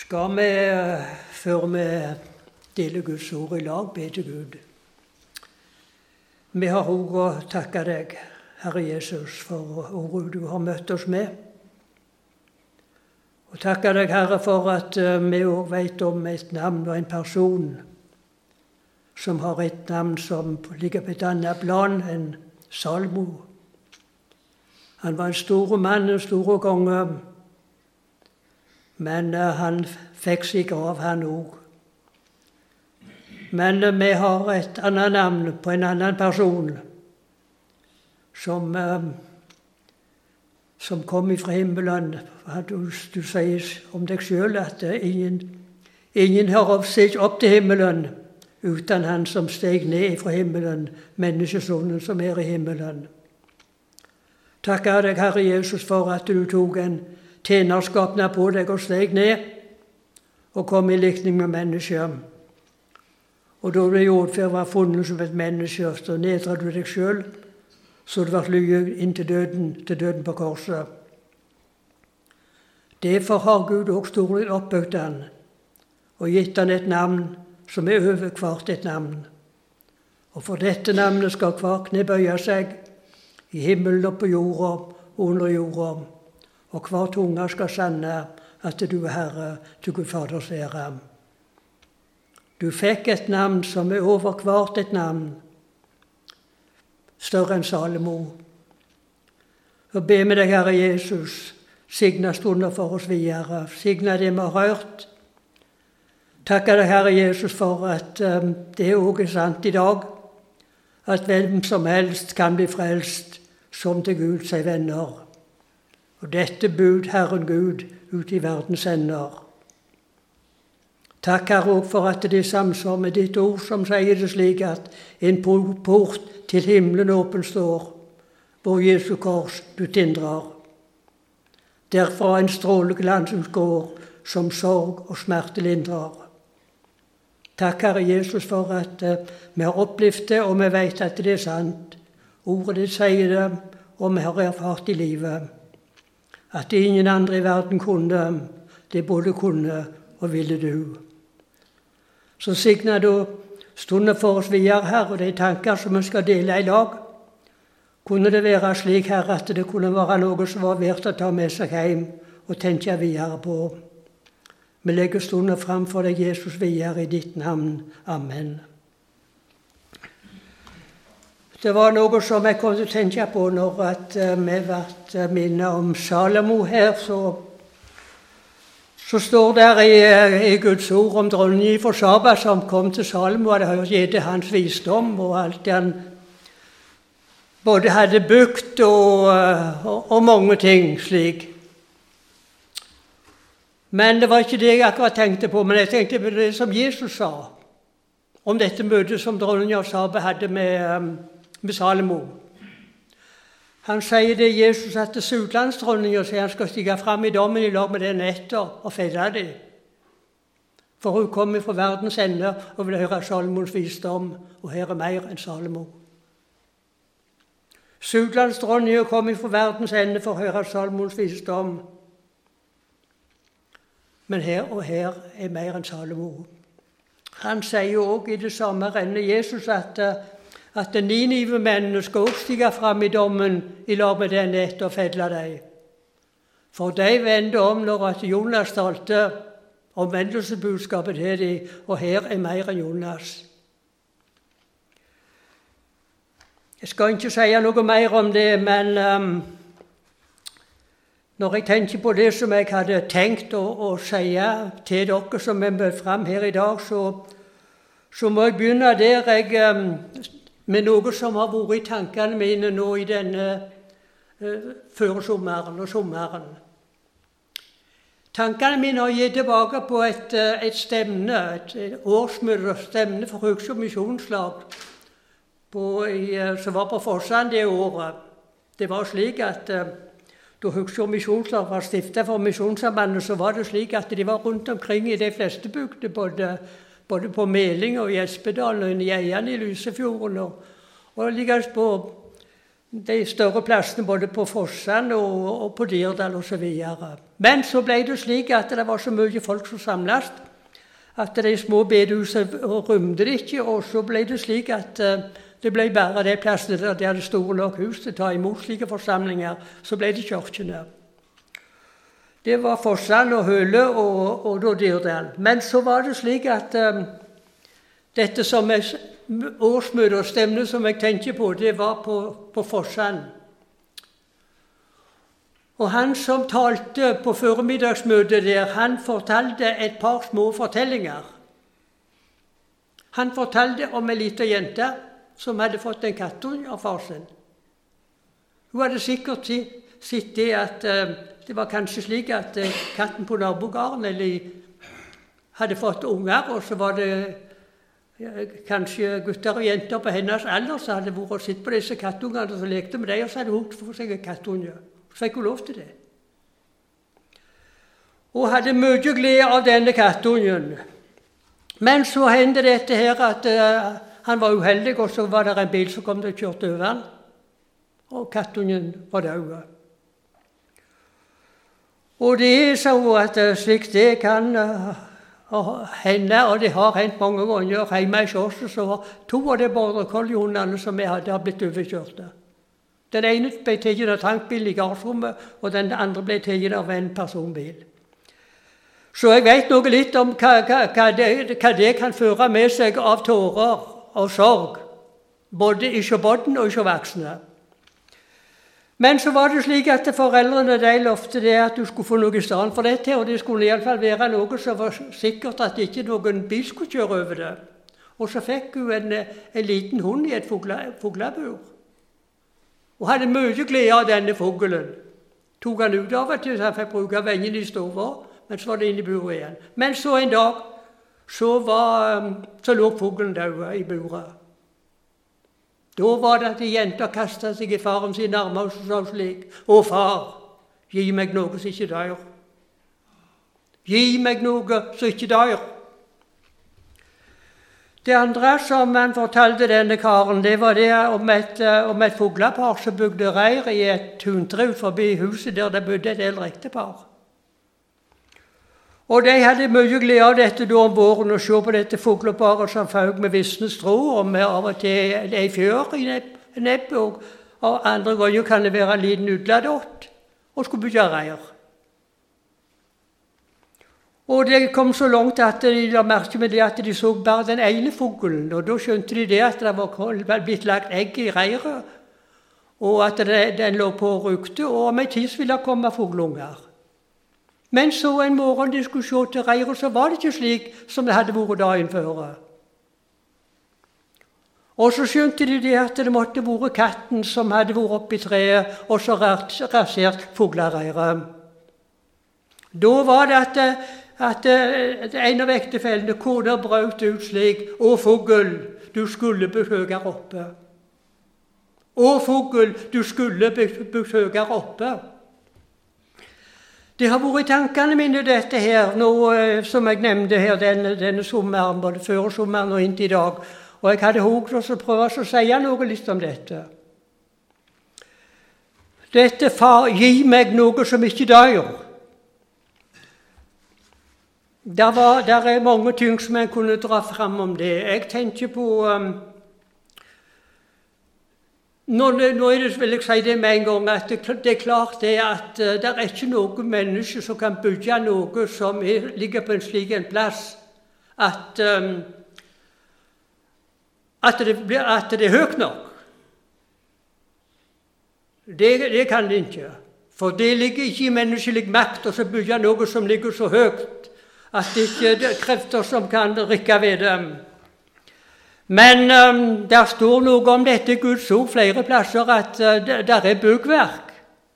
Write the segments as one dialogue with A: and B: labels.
A: skal vi, før vi deler Guds ord i lag, be til Gud. Vi har også å takke deg, Herre Jesus, for ordet du har møtt oss med. Og takke deg, Herre, for at vi også vet om et navn og en person som har et navn som ligger på et annet plan enn Salomo. Han var en stor mann, en stor konge, men han fikk seg av han også. Men vi har et annet navn på en annen person som kom fra himmelen. Du sier om deg selv at ingen har sett opp til himmelen uten han som steg ned fra himmelen, menneskesonen som er i himmelen. Takker deg, Herre Jesus, for at du tok en tjenerskapnad på deg og steg ned og kom i likning med mennesker. Og da du gjorde for å være funnet som et menneske, så nedret du deg selv, så du ble lyet inn til døden på korset. Derfor har Gud også storlig oppbygd han, og gitt han et navn som er over hvert et navn. Og for dette navnet skal hver kne bøye seg, i himmelen og på jorda og under jorda, og hver tunge skal sanne at du er Herre, til Gud Faders ære. Du fikk et navn som er over hvert et navn, større enn Salomo. Og be med deg, Herre Jesus, signa stunder for oss videre, signa det vi har hørt. Takker deg, Herre Jesus, for at det også er sant i dag, at hvem som helst kan bli frelst, som til Gud seg venner. Og dette bud Herren Gud ut i verdens ender. Takk, Herre, også for at det er samsvar med ditt ord som sier det slik at en port til himmelen åpen står, hvor Jesu kors du tindrer. Derfra en stråleglansens går, som sorg og smerte lindrer. Takk, Herre Jesus, for at vi har opplevd det, og vi vet at det er sant. Ordet ditt sier det, og vi har erfart i livet. At det ingen andre i verden kunne, det både kunne og ville du. Så signer du stunder for oss videre, Herre, og de tanker som vi skal dele i lag. Kunne det være slik, Herre, at det kunne være noe som var verdt å ta med seg hjem og tenke videre på. Vi legger stunder fram for deg, Jesus, videre i ditt navn. Amen. Det var noe som jeg kom til å tenke på når vi ble minnet om Salomo her, så står der i Guds ord om dronningen fra Saba som kom til Salomo, og det har gitt hans visdom og alt det han både hadde bygd og mange ting slik. Men det var ikke det jeg akkurat tenkte på, men jeg tenkte på det som Jesus sa om dette møtet som dronningen av Saba hadde med Salomo. Han sier det Jesus at Sudlandsdronningen sier han skal stige frem i dommen i lag med den etter og felle det. For hun kommer fra verdens ende og vil høre Salomons visdom, og her er mer enn Salomo. Sudlandsdronningen kommer fra verdens ende for å høre Salomons visdom, men her er mer enn Salomo. Han sier også i det samme rennet Jesus at de Ninive-mennene skal også stige frem i dommen i lag med den etter og felle deg. For de vendte om når at Jonas talte omvendelsesbudskapet til dem, og her er mer enn Jonas. Jeg skal ikke si noe mer om det, men når jeg tenker på det som jeg hadde tenkt å si til dere som er møtt frem her i dag, så må jeg begynne der med noe som har vært i tankene mine nå i denne før sommeren og sommeren. Tankene mine har gitt tilbake på et stevne, et årsmøtestevne for Høgsjå misjonslag som var på Forsand det året. Det var slik at da Høgsjå misjonslag var stiftet for misjonssambandet, så var det slik at de var rundt omkring i de fleste bygder, både på Meling og i Espedalen og i Eian i Lysefjorden, og likest på de større plassene både på Fossan og på Dirdal og så videre. Men så ble det slik at det var så mye folk som samlet, at de små bedehusene rymde det ikke, og så ble det slik at det ble bare de plassene der de hadde store nok hus til å ta imot slike forsamlinger, så ble det kirkene. Det var Fossan og Høle og Dirdal. Men så var det slik at dette som er årsmøte og stevne som jeg tenker på, det var på Fossan. Og han som talte på formiddagsmøtet der, han fortalte et par små fortellinger. Han fortalte om en liten jente som hadde fått en kattunge av far sin. Hun hadde sikkert sett det at det var kanskje slik at katten på nabogården hadde fått unger, og så var det kanskje gutter og jenter på hennes alder som hadde vært og sett på disse kattungene og så lekte med dem, og så hadde hun fått seg en kattunge. Så fikk hun lov til det. Og hadde mye glede av denne kattungen. Men så hendte dette her at han var uheldig, og så var det en bil som kom til å kjørte over han. Og kattungen var død. Og det er så at slik det kan hende, og det har hendt mange ganger hjemme i Kjøsset, så var 2 av de border collie-hundene som jeg hadde blitt overkjørte. Den ene ble tatt av tankbilen i gardsrommet, og den andre ble tatt av en personbil. Så jeg vet noe litt om hva det kan føre med seg av tårer og sorg, både i sjåbodden og i sjåvaksne. Men så var det slik at foreldrene de lovte det at du skulle få noe i stedet for dette, og det skulle i alle fall være noe som var sikkert at ikke noen bil skulle kjøre over det. Og så fikk hun en liten hund i et fuglebur. Og hadde mye glede av denne fuglen. Tok han ut av og til, så han fikk bruke vengen i stova, men så var det inn i buret igjen. Men så en dag, så lå fuglen død i buret. Da var det at jenta kastet seg i faren sin armer og sa slik: «Å far, gi meg noe som ikke dør. Gi meg noe som ikke dør.» Det andre som han fortalte denne karen, det var det om et fuglepar som bygde reir i et tuntre ut forbi huset der det bodde et eldre ektepar. Og de hadde mye glede av dette da om våren, å se på dette fugleparet som faug med visne strå, og med av og til en fjør i nebbet, og andre ganger kan det være en liten utladott, og skulle bygge reir. Og det kom så langt at de la merke med det at de så bare den ene fuglen, og da skjønte de det at det var blitt lagt egg i reiret, og at den lå på og rukte, og om en tid ville det komme fuglunger. Men så en morgen de skulle se til reiret, så var det ikke slik som det hadde vært dagen før. Og så skjønte de det at det måtte være katten som hadde vært oppe i treet, og så rasert fuglereiret. Da var det at en av ektefellene, kona, brøt ut slik: «Å fugl, du skulle bygd høyere oppe. Å fugl, du skulle bygd høyere oppe.» Det har vært i tankene mine dette her, nå, som jeg nevnte her denne sommeren, både før sommeren og inntil i dag. Og jeg hadde håpet å prøve å si noe litt om dette. Dette: «Far, gi meg noe som ikke dør.» Der er mange ting som jeg kunne dra fram om det. Jeg tenker på Nå vil jeg si det med en gang, at det er klart det at det er ikke noe menneske som kan bygge noe som ligger på en slik en plass at det er høyt nok. Det kan det ikke. For det ligger ikke i menneskelig makt å bygge noe som ligger så høyt at det ikke er krefter som kan rikke ved dem. Men der står noe om dette Guds ord flere plasser, at der er byggverk.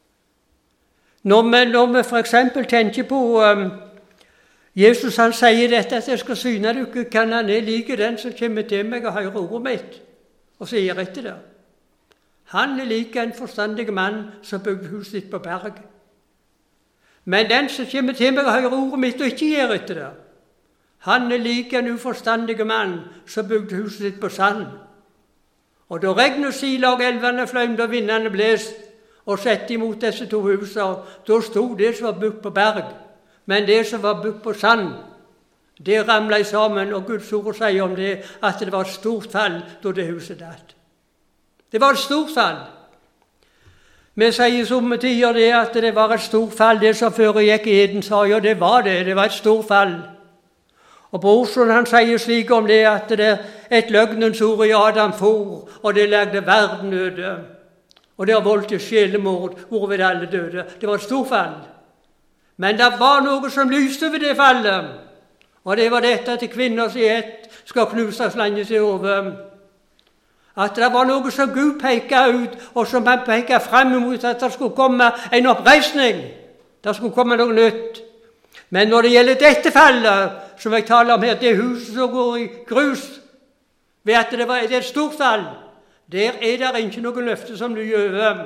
A: Når vi for eksempel tenker på Jesus, han sier dette, at jeg skal syne dere, kan han like den som kommer til meg og hører ordet mitt, og sier etter det. Han er like en forstandig mann som bygde huset sitt på berg. Men den som kommer til meg og hører ordet mitt og ikke gjør etter det, han er like en uforstandig mann som bygde huset sitt på sand. Og da regn og silag, elvene fløymde og vindene bles, og sett imot disse to husene, da stod det som var bygd på berg, men det som var bygd på sand, det ramlet sammen, og Guds ord sier om det, at det var et stort fall da det huset datt. Det var et stort fall. Vi sier somme tider det at det var et stort fall, det som foregikk i Eden, sa ja, det var et stort fall. Og Brorson han sier slik om det at det et løgnens ord i Adam for, og det lagde verden øde. Og det har voldt et sjelemord, hvorved alle døde. Det var et stort fall. Men det var noe som lyste ved det fallet, og det var dette at kvinners i ett skal knuses landet i hodet. At det var noe som Gud pekte ut, og som han pekte frem mot at det skulle komme en oppreisning. Det skulle komme noe nytt. Men når det gjelder dette fallet, som jeg taler om her, det huset som går i grus, ved at det er et stort fall, der er det ikke noe løfte som du gjør.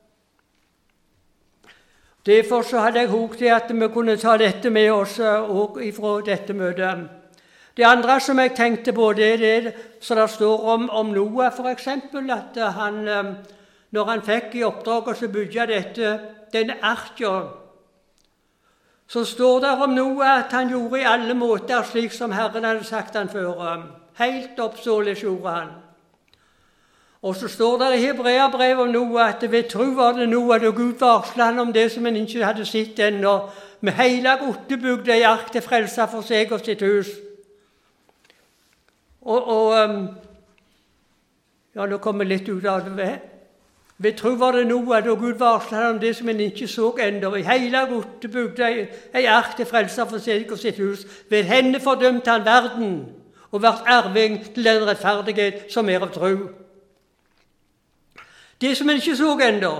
A: Derfor så hadde jeg håpet til at vi kunne ta dette med oss også ifra dette møtet. Det andre som jeg tenkte på, det er det som det står om Noah, for eksempel, at han, når han fikk i oppdrag å bygge denne arka, så står det om Noah at han gjorde i alle måter slik som Herren hadde sagt han før. Helt opp således gjorde han. Og så står det i Hebreabrevet om Noah at ved tro var det Noah da Gud varslet han om det som han ikke hadde sett ennå, med hele Otte bygde ei ark til frelse for seg og sitt hus. Ja, nå kommer jeg litt ut av det. Ved tro var det Noah da Gud varslet han om det som han ikke så ennå. I hele Otte bygde ei ark til frelse for seg og sitt hus. Ved henne fordømte han verden og vært arving til den rettferdighet som er av tro. Det som han ikke så ennå.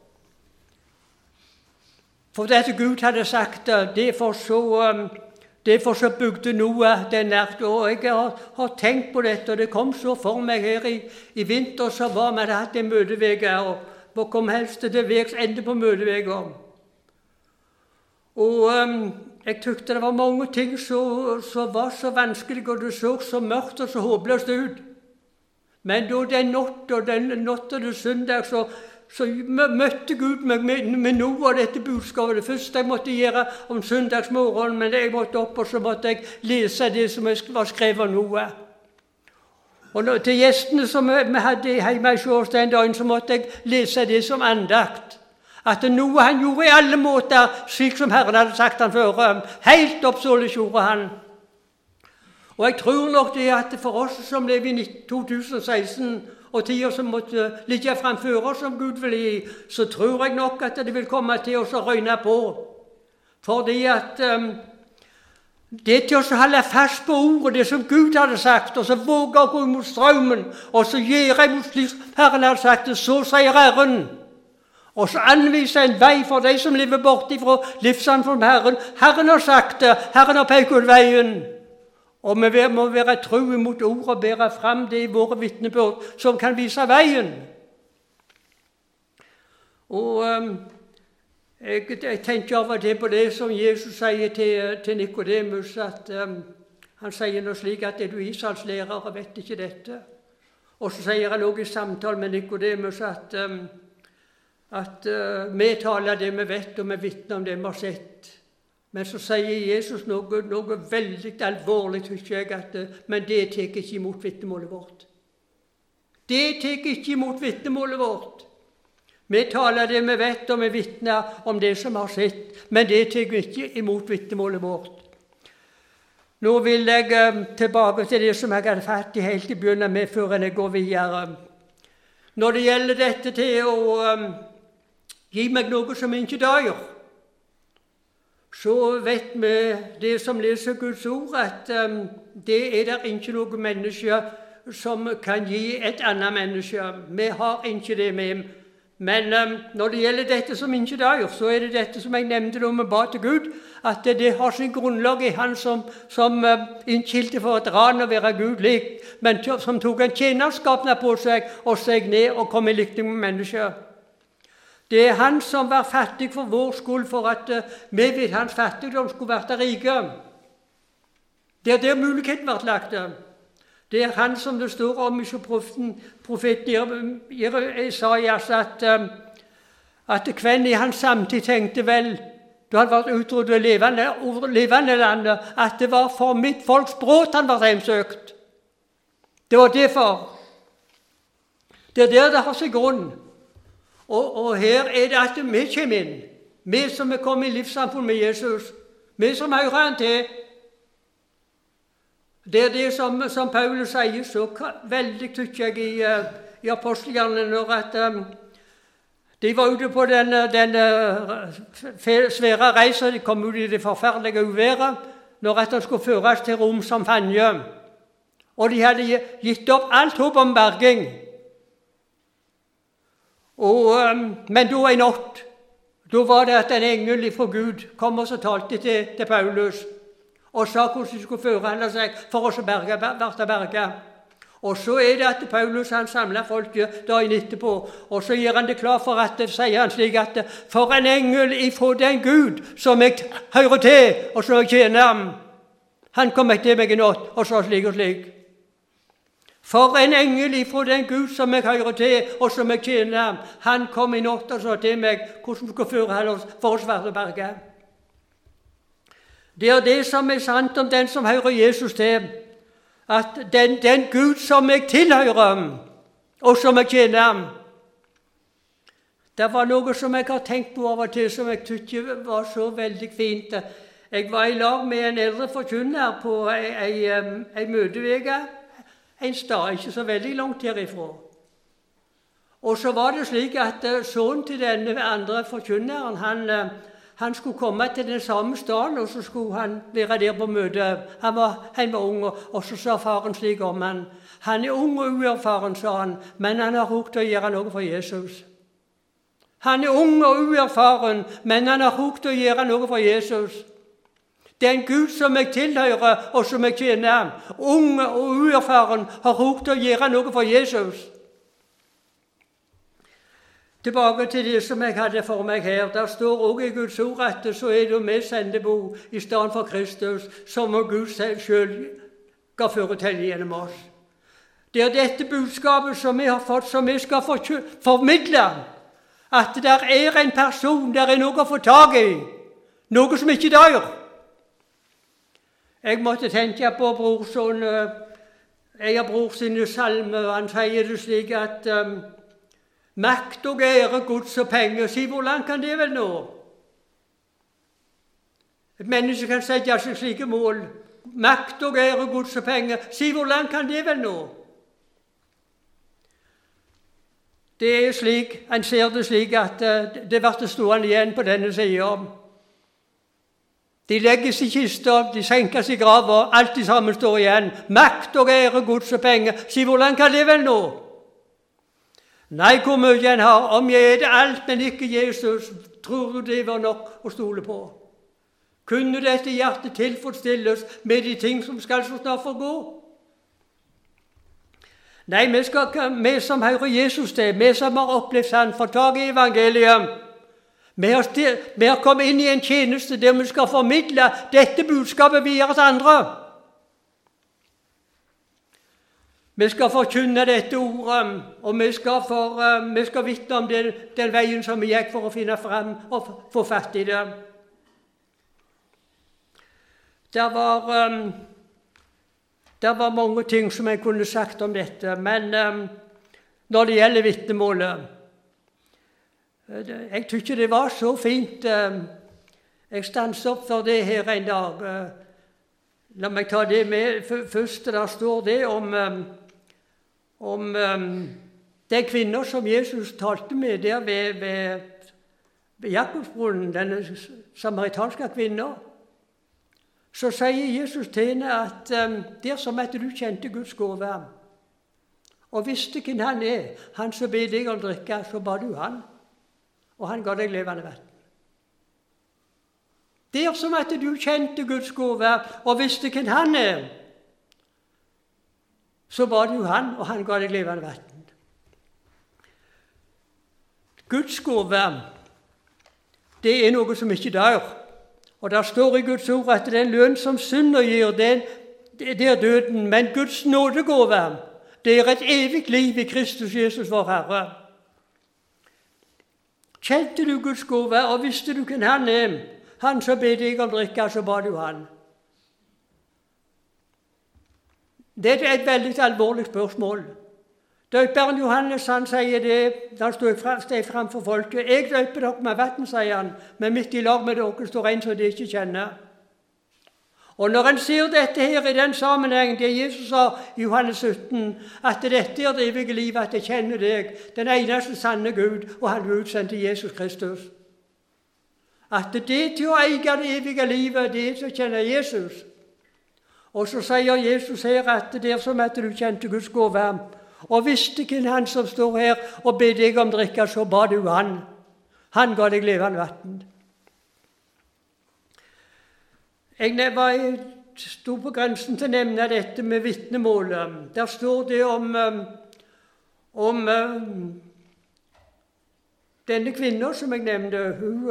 A: For dette Gud hadde sagt, derfor så bygde Noah den ark. Og jeg har tenkt på dette, og det kom så for meg her i vinter, så var vi hatt en møtevege, og hvor kom helst til vegs ende på møtevega. Og jeg tykte det var mange ting som var så vanskelig, og det så så mørkt og så håpløst ut. Men da den natt og det søndag, så møtte Gud meg med noe av dette budskapet. Det første jeg måtte gjøre om søndagsmorgen, men jeg måtte opp, og så måtte jeg lese det som var skrevet av Noah. Og til gjestene som vi hadde hjemme i Sjås den dagen, så måtte jeg lese det som andakt. At Noah han gjorde i alle måter, slik som Herren hadde sagt han før. Helt opp således gjorde han. Og jeg tror nok det at for oss som lever i 2016, og tider som måtte ligge fremfor oss som Gud vil gi, så tror jeg nok at det vil komme til oss å røyne på. Fordi at det er til oss å holde fast på ordet, det som Gud hadde sagt, og så våge å gå mot strømmen, og så gjøre mot slik Herren hadde sagt det, så sier Herren. Og så anviser en vei for de som lever bort ifra livssamfunnet Herren. Herren har sagt det, Herren har pekt ut veien. Og vi må være tro mot ord og bære frem det i våre vitnesbyrd som kan vise veien. Og jeg tenker av og til på det som Jesus sier til Nikodemus, at han sier noe slik at er du Israels lærer og vet ikke dette. Og så sier han også i samtale med Nikodemus at vi taler det vi vet, og vi vitner om det vi har sett. Men så sier Jesus noe veldig alvorlig, tykker jeg, men det tar ikke imot vitnemålet vårt. Det tar ikke imot vitnemålet vårt. Vi taler det vi vet, og vi vitner om det som har sett, men det tar ikke imot vitnemålet vårt. Nå vil jeg tilbake til det som jeg hadde fatt i helt i begynnelsen med, før jeg går videre. Når det gjelder dette til å gi meg noe som ikke dør, så vet vi det som leser Guds ord, at det er der ikke noe menneske som kan gi et annet menneske. Vi har ikke det med. Men når det gjelder dette som ikke dør, så er det dette som jeg nevnte da vi ba til Gud, at det har sin grunnlag i han som innskilte for et ran å være Gud lik, men som tok en tjenerskapnad på seg og steg ned og kom i likning med mennesker. Det er han som var fattig for vår skyld, for at vi ved hans fattigdom skulle vært rike. Det er der muligheten ble lagt. Det er han som det står om i profeten Isaias, at hvem i hans samtid tenkte vel, da han var utryddet levende landet, at det var for mitt folks brot han var hjemsøkt. Det var derfor. Det er der det har seg grunn. Og her er det at vi kommer inn. Vi som er kommet i livssamfunn med Jesus. Vi som hører han til. Det er det som Paulus sier så veldig, tykker jeg, i apostelgjerningene, når at de var ute på den svære reisen. De kom ut i det forferdelige uværet, når at de skulle føres til Rom som fange. Og de hadde gitt opp alt håp om berging. Men da en natt, da var det at en engel fra Gud kom og så talte til Paulus og sa hvordan de skulle forholde seg for å bli berget. Og så er det at Paulus han samler folket dagen etterpå, og så gjør han det klar for at, sier han slik at for en engel ifra den Gud som jeg hører til, og som jeg tjener, han kom til meg i natt, og så slik og slik. For en engel ifra den Gud som jeg hører til, og som jeg tjener, han kom i natt og sa til meg hvordan vi skal forholde oss for å bli berget. Det er det som er sant om den som hører Jesus til, at den Gud som jeg tilhører, og som jeg tjener. Det var noe som jeg har tenkt på av og til, som jeg tykker var så veldig fint. Jeg var i lag med en eldre forkynner på en møtevege, en stad, ikke så veldig langt herifra. Og så var det slik at sønnen til denne andre forkynneren, han skulle komme til den samme staden, og så skulle han være der på møte. Han var ung, og så sa faren slik om han. Han er ung og uerfaren, sa han, men han har hugget å gjøre noe for Jesus. Han er ung og uerfaren, men han har hugget å gjøre noe for Jesus. Den Gud som jeg tilhører, og som jeg tjener, ung og uerfaren, har hugget å gjøre noe for Jesus. Tilbake til det som jeg hadde for meg her. Der står også i Guds ord at så er det med sendebo i stedet for Kristus, som Gud selv skal fortelle gjennom oss. Det er dette budskapet som vi har fått, som vi skal formidle. At der er en person, der er noe å få tag i. Noe som ikke dør. Jeg måtte tenke på brorson, jeg bror sine salme, og han sier det slik at makt og ære, gods og penger, si hvor langt kan det vel nå? Et menneske kan sette seg slike mål. Makt og ære, gods og penger, si hvor langt kan det vel nå? Det er slik, han ser det slik at det blir stående igjen på denne siden. De legges i kister, de senkes i graver, alt det samme står igjen. Makt og ære, gods og penger, si hvor langt kan det vel nå? Nei, hvor mye en har, om jeg er det alt, men ikke Jesus, tror du det var nok å stole på? Kunne dette hjertet tilfredsstilles med de ting som skal så snart forgå? Nei, vi som hører Jesus til, vi som har opplevd han, får tag i evangeliet. Vi har kommet inn i en tjeneste der vi skal formidle dette budskapet videre til andre. Vi skal forkynne dette ordet, og vi skal vitne om den veien som vi gikk for å finne frem og få fatt i det. Det var mange ting som jeg kunne sagt om dette, men når det gjelder vitnemålet, jeg tykker det var så fint. Jeg stanset opp for det her en dag. La meg ta det med først. Der står det om den kvinner som Jesus talte med der ved Jakobsbrunnen, denne samaritanske kvinner. Så sier Jesus til henne at det er som at du kjente Guds gåve, og visste hvem han er. Han som ber deg å drikke, så ba du han, og han ga deg levende vann. Det er som at du kjente Guds gåve og visste hvem han er. Så ba du han, og han ga deg levende vann. Guds gåve, det er noe som ikke dør. Og der står i Guds ord at den lønn som synder gir, det er døden, men Guds nådegave, det er et evig liv i Kristus Jesus vår Herre. Kjente du Guds gave, og visste du hvem han er? Han som ber deg om drikke, så ba du han. Det er et veldig alvorlig spørsmål. Døperen Johannes, han sier det, da han steg frem for folket. Jeg døper dere med vann, sier han, men midt i lag med dere står en som de ikke kjenner. Og når en ser dette her i den sammenhengen, det Jesus sa i Johannes 17, at dette er det evige livet, at jeg kjenner deg, den eneste sanne Gud, og han utsendte Jesus Kristus. At det til å eie det evige livet, det er til å kjenne Jesus. Og så sier Jesus her at det er som at du kjente Guds gave, og visste hvem han som står her og ber deg om drikke, så ba du han. Han ga deg levende vann. Jeg sto på grensen til å nevne dette med vitnemålet. Der står det om denne kvinnen som jeg nevnte.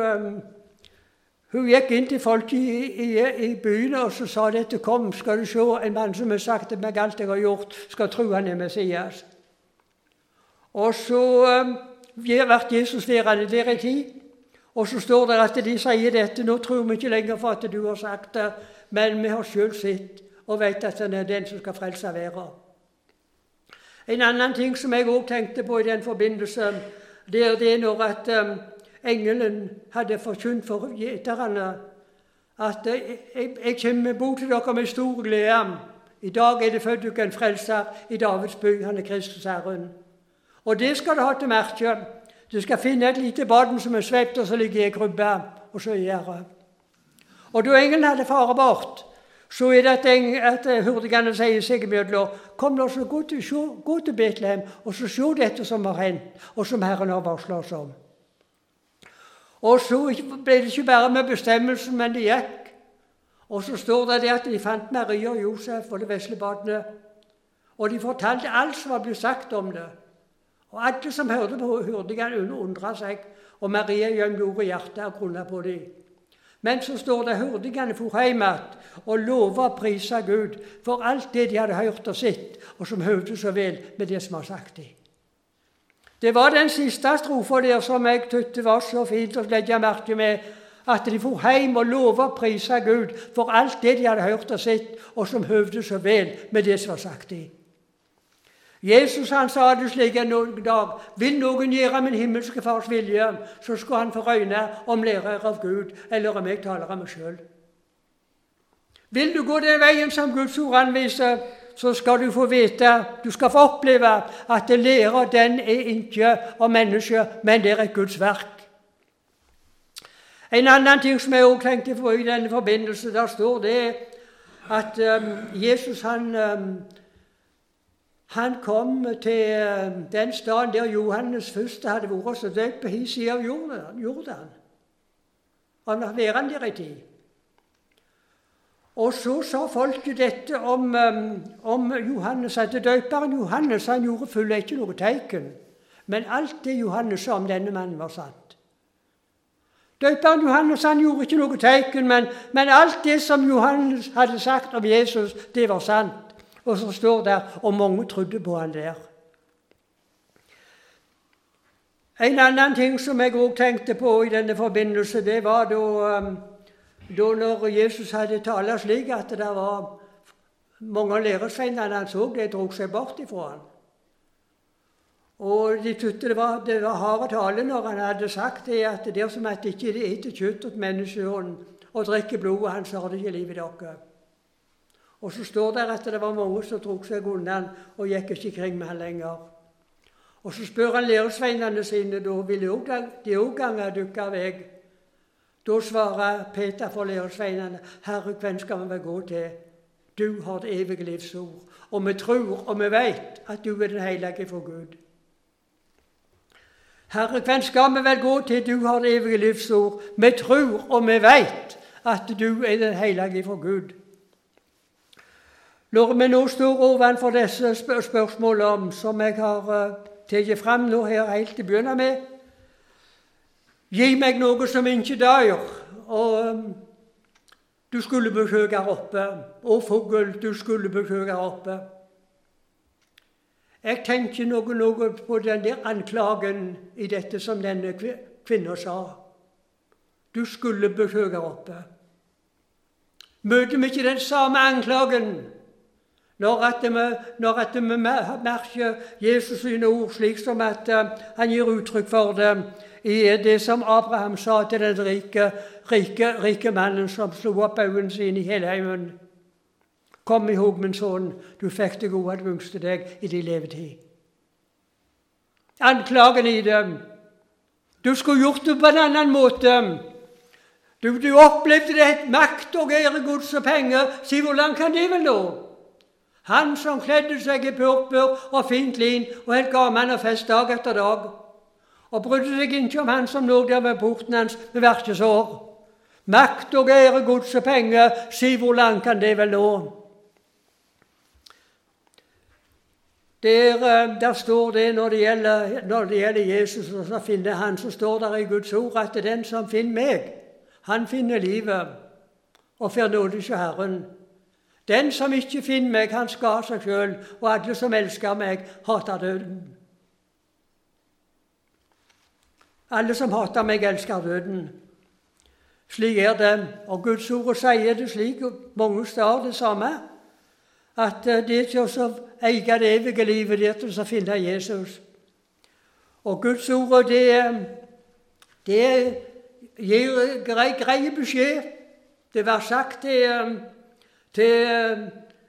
A: Hun gikk inn til folk i byen og så sa dette: kom, skal du se en mann som har sagt til meg alt jeg har gjort, skal tro han er Messias. Og så ble Jesus værende der en tid, og så står det at de sier dette: nå tror vi ikke lenger for at du har sagt det, men vi har selv sett og vet at han er den som skal frelse verden. En annen ting som jeg også tenkte på i den forbindelse, det er det når at engelen hadde forkynt for gjeterne at jeg kommer bort til dere med stor glede. I dag er det født dere en frelser i Davids by, han er Kristus Herren. Og det skal du ha til merke. Du skal finne et lite barn som er svept, og så ligger i krybba, og så gjør det. Og da engelen hadde faret bort, så er det at hurtigene sier seg imellom: kom da, så gå til Betlehem, og så se dette som har hendt, og som Herren har varslet oss om. Og så ble det ikke bare med bestemmelsen, men det gikk. Og så står det at de fant Maria og Josef og det vesle barnet, og de fortalte alt som var blitt sagt om det. Og alle som hørte på hurtigene undret seg, og Maria gjorde hjertet og grunnet på dem. Men så står det: hurtigene for hjem og lovet og priset Gud for alt det de hadde hørt og sett, og som høvde så vel med det som var sagt dem. Det var den siste strofen der som jeg tykte var så fint å legge merke med, at de for hjem og lovet og priset Gud for alt det de hadde hørt og sett, og som høvde så vel med det som var sagt dem. Jesus han sa det slik en dag: vil noen gjøre min himmelske fars vilje, så skal han få røyne om lærer av Gud, eller om jeg taler av meg selv. Vil du gå den veien som Guds ord anviser, så skal du få vite, du skal få oppleve at det lærer den er ikke av mennesket, men det er et Guds verk. En annen ting som jeg også tenkte på i denne forbindelse, der står det at Jesus han kom til den staden der Johannes først hadde vært så døpt på hin siden av Jordan. Han har vært der i tid. Og så sa folket dette om Johannes, at døperen Johannes han gjorde fulle ikke noe teiken, men alt det Johannes sa om denne mannen var sant. Døperen Johannes han gjorde ikke noe teiken, men alt det som Johannes hadde sagt om Jesus, det var sant. Og så står det, og mange trodde på han der. En annen ting som jeg også tenkte på i denne forbindelse, det var da når Jesus hadde talt slik at det var mange av læresveinene han så, det drog seg bort ifra han. Og de tykte det var harde tale når han hadde sagt det, at det er som at det ikke er til kjøtt og menneskehånd og drikke blodet, han sa det ikke livet dere. Og så står det at det var mange som drog seg unna og gikk ikke kring med han lenger. Og så spør han læresveinene sine, da vil de også gange dukke av vei. Da svarer Peter for læresveinene: Herre, hvem skal vi gå til? Du har det evige livsord, og vi tror og vi vet at du er den hellige for Gud. Herre, hvem skal vi vel gå til? Du har det evige livsord. Vi tror og vi vet at du er den hellige for Gud. Når vi nå står ovenfor disse spørsmålene som jeg har tatt frem nå her helt til å begynne med: gi meg noe som ikke dør, og du skulle besøke her oppe, og fugl, du skulle besøke her oppe. Jeg tenker noe på den der anklagen i dette som denne kvinnen sa. Du skulle besøke her oppe. Møter vi ikke den samme anklagen når at vi merker Jesus sine ord slik som at han gir uttrykk for det i det som Abraham sa til den rike mannen som slo opp øynene sine i helheimen. Kom ihåg, min sønn, du fikk det gode at vungste deg i din levetid. Anklagen i dem. Du skulle gjort det på en annen måte. Du opplevde det makt og ære, gods og penger. Si, hvordan kan det vel nå? Han som kledde seg i purpur og fint lin og helt gammel og fest dag etter dag, og brydde seg ikke om han som lå der ved porten hans med verkesår. Makt og ære, gods og penger, si, hvordan kan det vel nå? Der står det når det gjelder Jesus, og så finner han, så står der i Guds ord at den som finner meg, han finner livet og får nåde hos Herren. Den som ikke finner meg, han skal seg selv, og alle som elsker meg, hater døden. Alle som hater meg, elsker døden. Slik er det, og Guds ord sier det slik, og mange steder det samme, at det er til å eie det evige livet, det er til å finne Jesus. Og Guds ord, det gir grei beskjed. Det var sagt til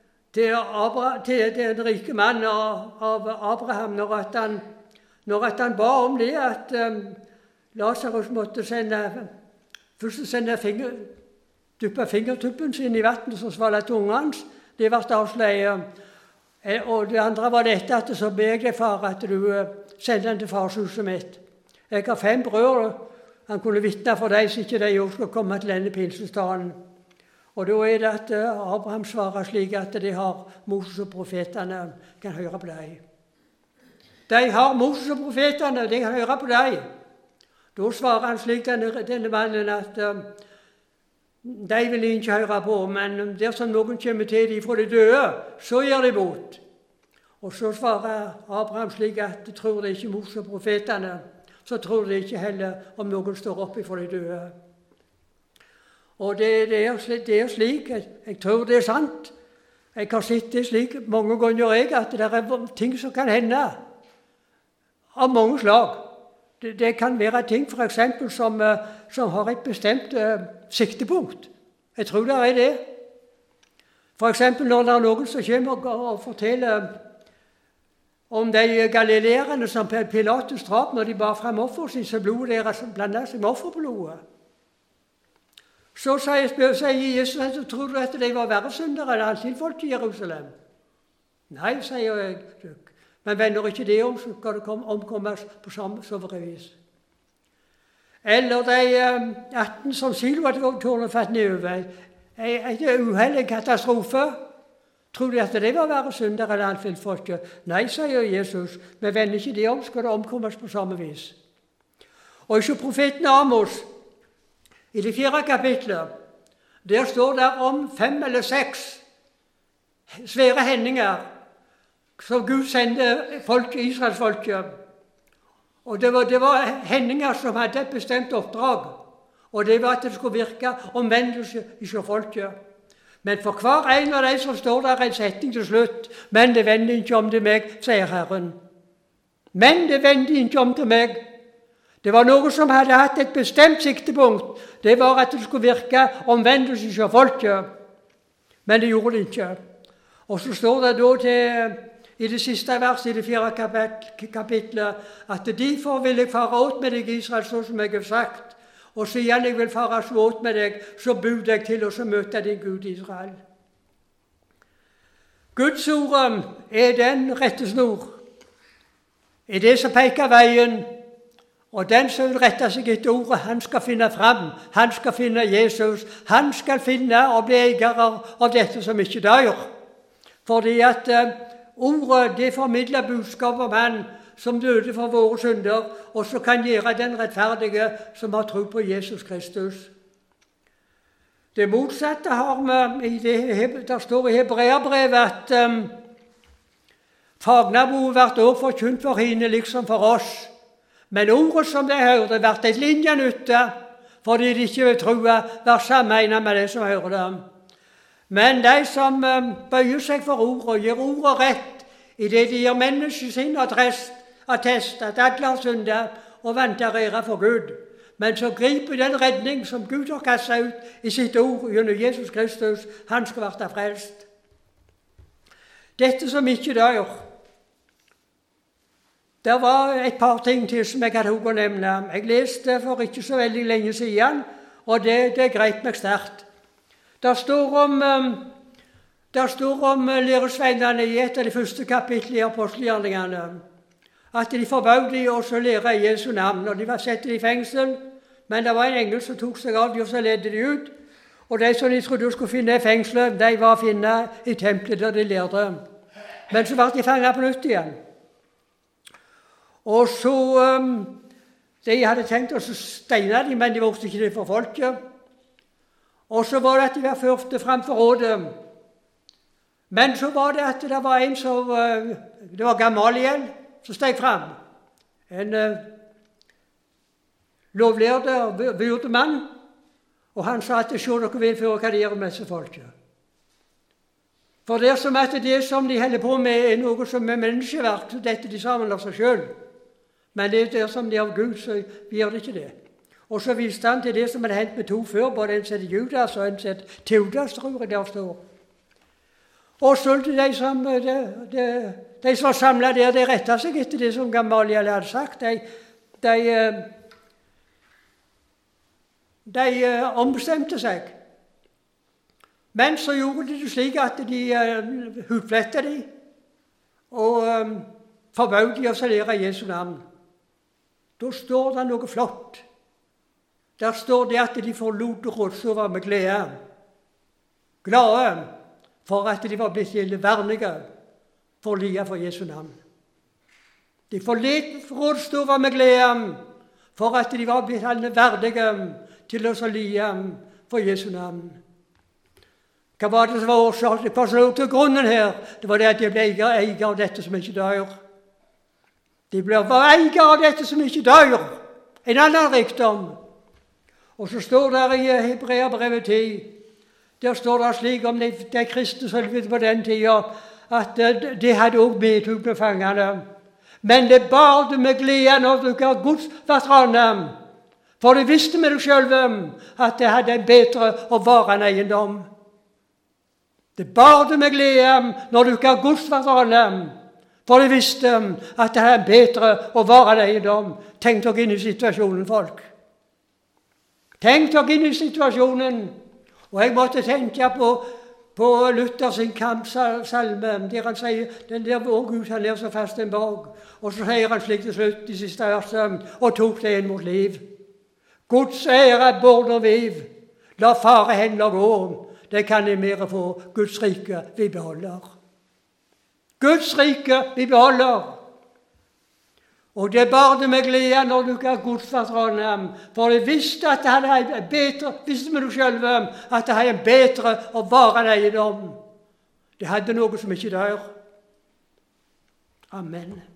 A: den rike mannen av Abraham når han ba om det, at Lazarus måtte dyppe fingertuppen sin i vannet som svalget tungen hans. Det ble avsløret. Og det andre var dette, at så ber jeg deg, far, at du sender den til farshuset mitt. Jeg har 5 brødre. Han kunne vitne for deg, så ikke de også skal komme til denne pinsestaden. Og da er det at Abraham svarer slik at de har Moses og profetene, kan høre på deg. De har Moses og profetene, de kan høre på deg. Da svarer han slik, denne mannen, at de vil ikke høre på, men dersom noen kommer til dem fra de døde, så gjør de bot. Og så svarer Abraham slik at tror de ikke Moses og profetene, så tror de ikke heller om noen står opp fra de døde. Og det er slik, jeg tror det er sant. Jeg har sett det slik mange ganger at det er ting som kan hende av mange slag. Det kan være ting for eksempel som har et bestemt siktepunkt. Jeg tror det er det. For eksempel når det er noen som kommer og forteller om de galileerne som Pilatus drap når de bar frem offer sitt, så blodet deres blandet seg med offerblodet. Så sier Jesus, så tror du at de var verre syndere enn alle folk i Jerusalem? Nei, sier jeg. Men vender ikke det om, så skal det omkommes på samme vis. Eller de 18 som Siloa-tårnet fatt nedover. Et uheld, en katastrofe. Tror de at de var verre syndere enn alle folk? Nei, sier Jesus. Men vender ikke det om, skal det omkommes på samme vis. Og ikke profeten Amos, i det 4. kapitlet, der står det om 5 eller 6 svære hendinger som Gud sendte Israelsfolket. Og det var hendinger som hadde et bestemt oppdrag, og det var at det skulle virke omvendelse i folket. Men for hver en av de som står der en setning til slutt, men det vender ikke om til meg, sier Herren. Men det vender ikke om til meg. Det var noe som hadde hatt et bestemt siktepunkt. Det var at det skulle virke omvendelse i folket. Men det gjorde det ikke. Og så står det da i det siste verset i det 4. kapitlet at derfor vil jeg fare åt med deg, Israel, så som jeg har sagt. Og siden jeg vil fare så åt med deg, så bud jeg til og så møter din Gud Israel. Guds ord er den rettesnor. Er det som peker veien. Og den som vil rette seg etter ordet, han skal finne frem. Han skal finne Jesus. Han skal finne og bli eier av dette som ikke dør. Fordi at ordet, det formidler budskap om han som døde for våre synder, og som kan gjøre den rettferdige som har tro på Jesus Kristus. Det motsatte har vi der står i Hebreerbrevet at fagnaboet vært også forkynt for henne, liksom for oss. Men ordet som de hørte, vært et linjenytte, fordi de ikke vil tro var sammenlignet med det som hører dem. Men de som bøyer seg for ordet og gir ordet rett, i det de gir menneskesinn attest at alle har syndet og venter ære for Gud, men så griper den redning som Gud har kastet ut i sitt ord gjennom Jesus Kristus, han skal være frelst. Dette som ikke dør. Det var et par ting til som jeg hadde å nevne. Jeg leste for ikke så veldig lenge siden, og det grep meg sterkt. Det står om læresveinene i et av de første kapitlene i apostelgjerningene, at de forbød de også å lære i Jesu navn, og de var satt i fengsel, men det var en engel som tok seg av de, og så ledde de ut, og de som de trodde skulle finne i fengselet, de var å finne i tempelet der de lærte. Men så ble de fanget på nytt igjen. Og så, de hadde tenkt å steine dem, men de visste ikke det for folket. Og så var det at de var ført frem for rådet. Men så var det at det var en som, det var Gamaliel, som steg frem. En lovlærde og byrde mann. Og han sa at se dere vil føre hva de gjør med disse folket. For det er som at det som de holder på med er noe som er menneskeverk, så dette de sammen av seg selv. Men det er det som de av Gud, så gjør det ikke det. Og så viste han til det som hadde hendt med to før, både en sett Judas og en sett Teudas, tror jeg der står. Og så de som var samlet der, de rettet seg etter det som Gamaliel hadde sagt. De ombestemte seg. Men så gjorde de det slik at de hudflettet de, og forbød de å lære Jesu navn. Da står det noe flott. Der står det at de forlot rådsover med glede. Glade for at de var blitt verdige for å lie for Jesu navn. De forlot rådsover med glede for at de var blitt verdige til å lie for Jesu navn. Hva var det som var årsaken? Hva som lå til grunnen her? Det var det at de ble eier av dette som ikke dør. De ble eier av dette som ikke dør. En annen rikdom. Og så står det i Hebreerbrevet 10, der står det slik om de kristne som levde på den tiden, at de hadde også medhug med fangene. Men det bar det med glede når du ga Guds vertraner. For de visste med deg selv at de hadde en bedre og varende eiendom. Det bar det med glede når du ga Guds vertraner. For de visste at det hadde en bedre og varende eiendom. Tenk dere inn i situasjonen, folk. Tenk dere inn i situasjonen. Og jeg måtte tenke på Luther sin kampsalme, der han sier, den der vår Gud, han er så fast en borg. Og så sier han slik til slutt i siste verset, og tok det inn mot liv. Guds ære border viv, la fare hender gå, det kan de mere få, Guds rike vi beholder. Guds rike vi beholder. Og det bar det med glede når du ga Guds vertraner, for de visste at det hadde en bedre, visste med deg selv, at det hadde en bedre og varende eiendom. Det hadde noe som ikke dør. Amen.